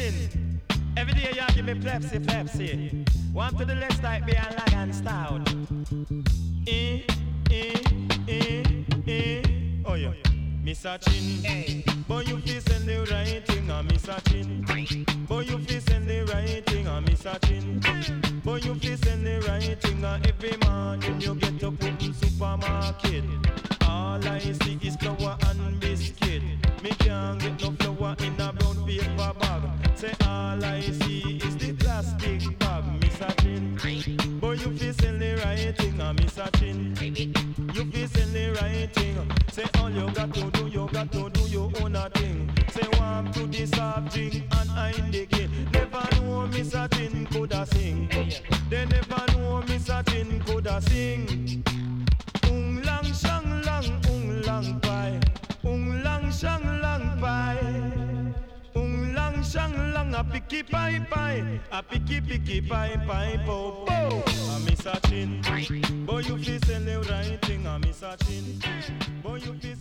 listen. Every day you give me Pepsi. One to the left like be a lag and stout. Oh yeah. Miss a chin, hey. Boy you feel send the right thing, Miss a chin. Boy you feel send the right thing, Miss a chin. Boy you feel send the right thing, every morning you get up in supermarket. All I see is flour and biscuit. Me can't get no flour in a brown paper bag. Say all I see is the plastic bag, Miss a chin. Boy you feel send the right thing, Miss a chin. You feel send the right thing. Say all you got to do your own thing. Say warm to the soft drink and I indicate. Never know Miss a chin coulda sing. They never know Miss a chin coulda sing. Lang shang lang pai. Lang shang lang pai. Lang shang lang a picky pai pai. A picky pai pai po po. A Miss a chin. Boy you feel send the right thing, a Miss a chin. Boy you feel